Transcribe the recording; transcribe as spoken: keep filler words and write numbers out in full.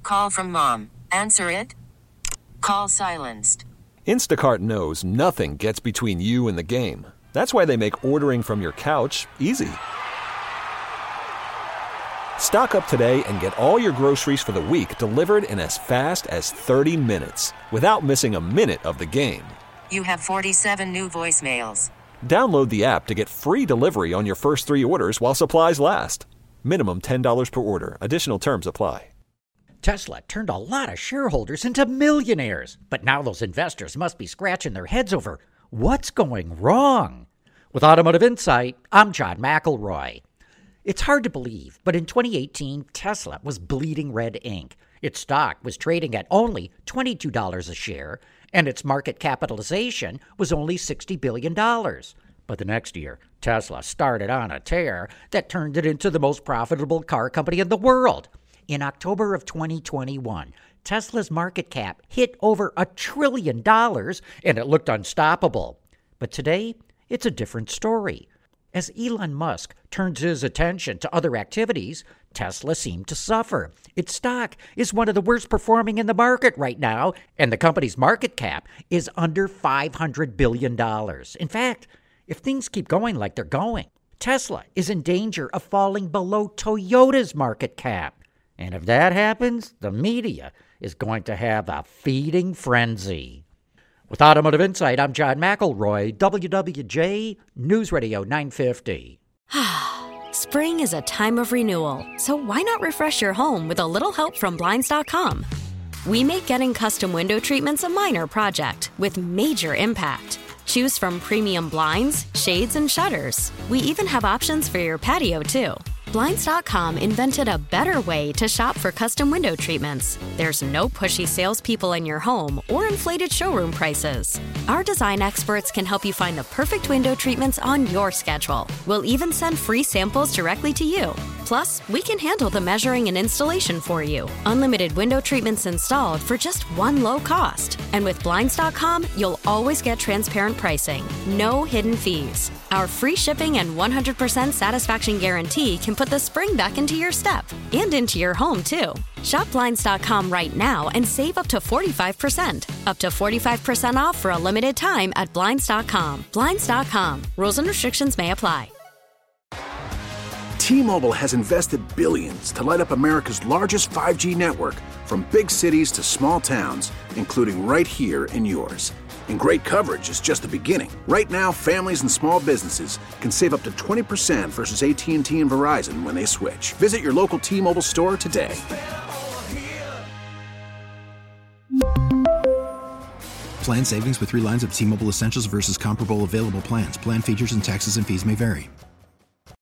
call from mom. Answer it. Call silenced. Instacart knows nothing gets between you and the game. That's why they make ordering from your couch easy. Stock up today and get all your groceries for the week delivered in as fast as thirty minutes without missing a minute of the game. You have forty-seven new voicemails. Download the app to get free delivery on your first three orders while supplies last. Minimum ten dollars per order. Additional terms apply. Tesla turned a lot of shareholders into millionaires, but now those investors must be scratching their heads over what's going wrong. With Automotive Insight, I'm John McElroy. It's hard to believe, but in twenty eighteen, Tesla was bleeding red ink. Its stock was trading at only twenty-two dollars a share, and its market capitalization was only sixty billion dollars. But the next year, Tesla started on a tear that turned it into the most profitable car company in the world. In October of twenty twenty-one, Tesla's market cap hit over a trillion dollars, and it looked unstoppable. But today, it's a different story. As Elon Musk turns his attention to other activities, Tesla seemed to suffer. Its stock is one of the worst performing in the market right now, and the company's market cap is under five hundred billion dollars. In fact, if things keep going like they're going, Tesla is in danger of falling below Toyota's market cap. And if that happens, the media is going to have a feeding frenzy. With Automotive Insight, I'm John McElroy, W W J News Radio nine fifty. Spring is a time of renewal, so why not refresh your home with a little help from Blinds dot com? We make getting custom window treatments a minor project with major impact. Choose from premium blinds, shades, and shutters. We even have options for your patio, too. Blinds dot com invented a better way to shop for custom window treatments. There's no pushy salespeople in your home or inflated showroom prices. Our design experts can help you find the perfect window treatments on your schedule. We'll even send free samples directly to you. Plus, we can handle the measuring and installation for you. Unlimited window treatments installed for just one low cost. And with Blinds dot com, you'll always get transparent pricing. No hidden fees. Our free shipping and one hundred percent satisfaction guarantee can put the spring back into your step and into your home, too. Shop Blinds dot com right now and save up to forty-five percent. Up to forty-five percent off for a limited time at Blinds dot com. Blinds dot com. Rules and restrictions may apply. T-Mobile has invested billions to light up America's largest five G network, from big cities to small towns, including right here in yours. And great coverage is just the beginning. Right now, families and small businesses can save up to twenty percent versus A T and T and Verizon when they switch. Visit your local T-Mobile store today. Plan savings with three lines of T-Mobile Essentials versus comparable available plans. Plan features and taxes and fees may vary.